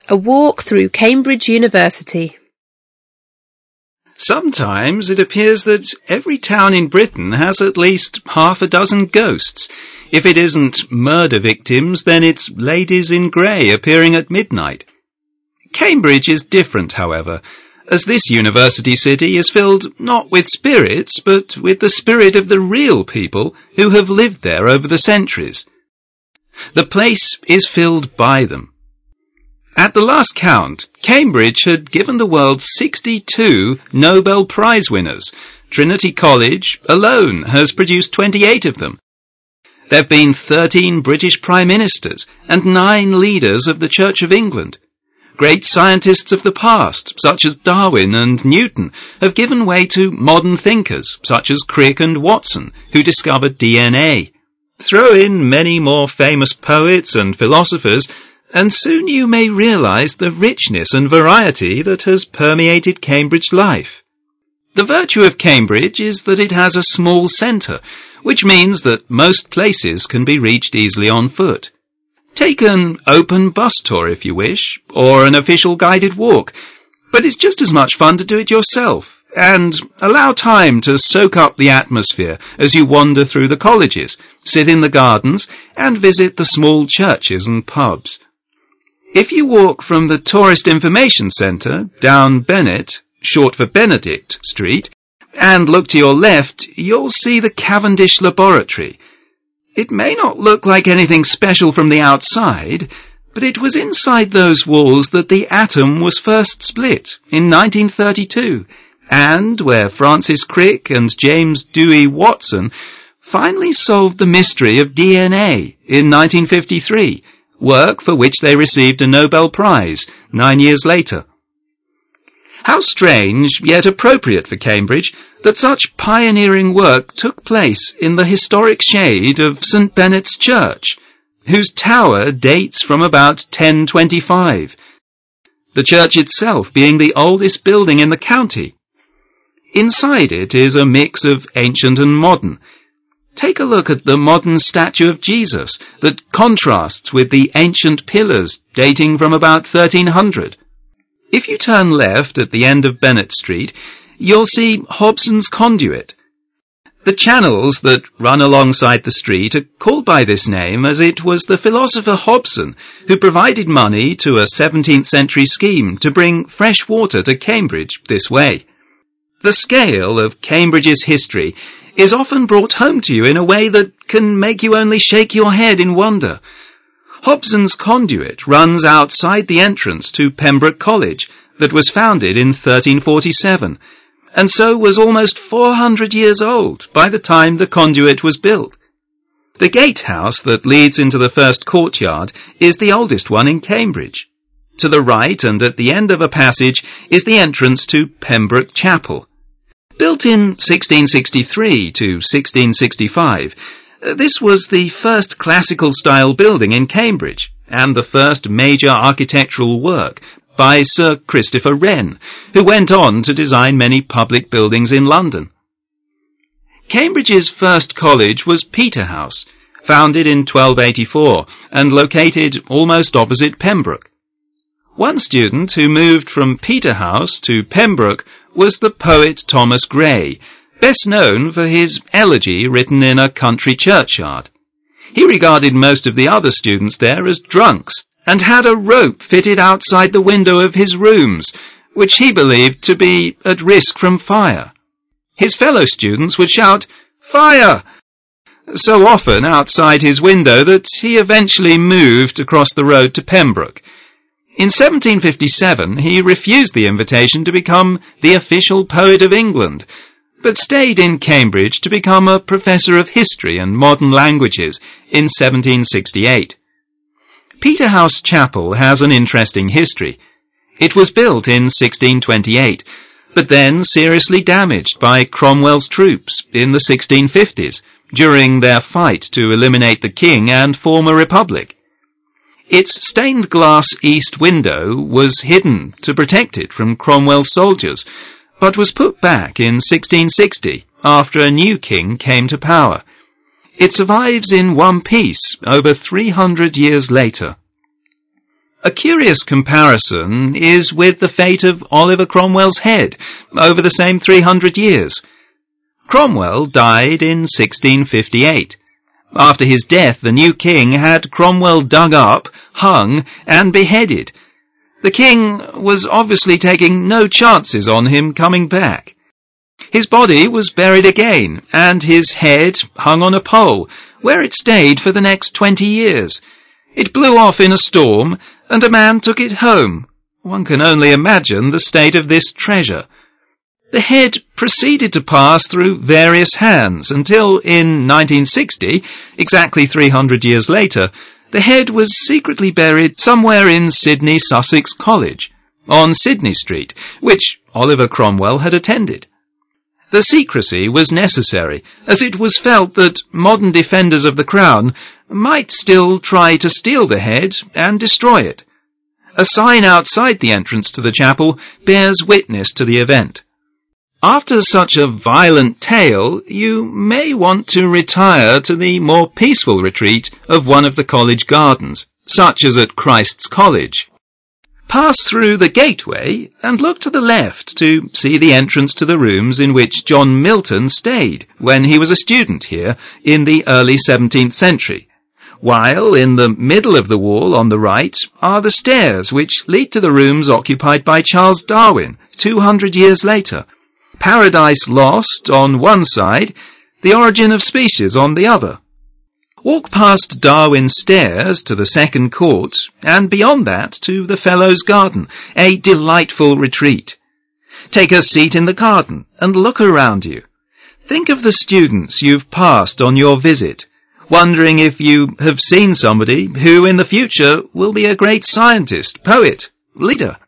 A walk through Cambridge University. Sometimes it appears that every town in Britain has at least half a dozen ghosts. If it isn't murder victims, then it's ladies in grey appearing at midnight. Cambridge is different, however, as this university city is filled not with spirits, but with the spirit of the real people who have lived there over the centuries. The place is filled by them. At the last count, Cambridge had given the world 62 Nobel Prize winners. Trinity College alone has produced 28 of them. There have been 13 British Prime Ministers and 9 leaders of the Church of England. Great scientists of the past, such as Darwin and Newton, have given way to modern thinkers, such as Crick and Watson, who discovered DNA. Throw in many more famous poets and philosophers, and soon you may realize the richness and variety that has permeated Cambridge life. The virtue of Cambridge is that it has a small centre, which means that most places can be reached easily on foot. Take an open bus tour if you wish, or an official guided walk, but it's just as much fun to do it yourself, and allow time to soak up the atmosphere as you wander through the colleges, sit in the gardens, and visit the small churches and pubs. If you walk from the Tourist Information Centre down Bennett, short for Benedict Street, and look to your left, you'll see the Cavendish Laboratory. It may not look like anything special from the outside, but it was inside those walls that the atom was first split in 1932, and where Francis Crick and James Dewey Watson finally solved the mystery of DNA in 1953, work for which they received a Nobel Prize 9 years later. How strange, yet appropriate for Cambridge, that such pioneering work took place in the historic shade of St. Benet's Church, whose tower dates from about 1025, the church itself being the oldest building in the county. Inside it is a mix of ancient and modern. Take a look at the modern statue of Jesus that contrasts with the ancient pillars dating from about 1300. If you turn left at the end of Bennett Street, you'll see Hobson's Conduit. The channels that run alongside the street are called by this name as it was the philosopher Hobson who provided money to a 17th century scheme to bring fresh water to Cambridge this way. The scale of Cambridge's history is often brought home to you in a way that can make you only shake your head in wonder. Hobson's Conduit runs outside the entrance to Pembroke College that was founded in 1347, and so was almost 400 years old by the time the conduit was built. The gatehouse that leads into the first courtyard is the oldest one in Cambridge. To the right and at the end of a passage is the entrance to Pembroke Chapel. Built in 1663 to 1665, this was the first classical-style building in Cambridge, and the first major architectural work by Sir Christopher Wren, who went on to design many public buildings in London. Cambridge's first college was Peterhouse, founded in 1284, and located almost opposite Pembroke. One student who moved from Peterhouse to Pembroke was the poet Thomas Gray, best known for his elegy written in a country churchyard. He regarded most of the other students there as drunks, and had a rope fitted outside the window of his rooms, which he believed to be at risk from fire. His fellow students would shout, "Fire!" so often outside his window that he eventually moved across the road to Pembroke. In 1757 he refused the invitation to become the official poet of England, but stayed in Cambridge to become a professor of history and modern languages in 1768. Peterhouse Chapel has an interesting history. It was built in 1628, but then seriously damaged by Cromwell's troops in the 1650s, during their fight to eliminate the king and form a republic. Its stained glass east window was hidden to protect it from Cromwell's soldiers, but was put back in 1660 after a new king came to power. It survives in one piece over 300 years later. A curious comparison is with the fate of Oliver Cromwell's head over the same 300 years. Cromwell died in 1658. After his death, the new king had Cromwell dug up, hung, and beheaded. The king was obviously taking no chances on him coming back. His body was buried again, and his head hung on a pole, where it stayed for the next 20 years. It blew off in a storm, and a man took it home. One can only imagine the state of this treasure. The head proceeded to pass through various hands until in 1960, exactly 300 years later, the head was secretly buried somewhere in Sydney Sussex College, on Sydney Street, which Oliver Cromwell had attended. The secrecy was necessary, as it was felt that modern defenders of the crown might still try to steal the head and destroy it. A sign outside the entrance to the chapel bears witness to the event. After such a violent tale, you may want to retire to the more peaceful retreat of one of the college gardens, such as at Christ's College. Pass through the gateway and look to the left to see the entrance to the rooms in which John Milton stayed when he was a student here in the early 17th century, while in the middle of the wall on the right are the stairs which lead to the rooms occupied by Charles Darwin 200 years later. Paradise Lost on one side, The Origin of Species on the other. Walk past Darwin's stairs to the second court, and beyond that to the Fellows' Garden, a delightful retreat. Take a seat in the garden and look around you. Think of the students you've passed on your visit, wondering if you have seen somebody who in the future will be a great scientist, poet, leader.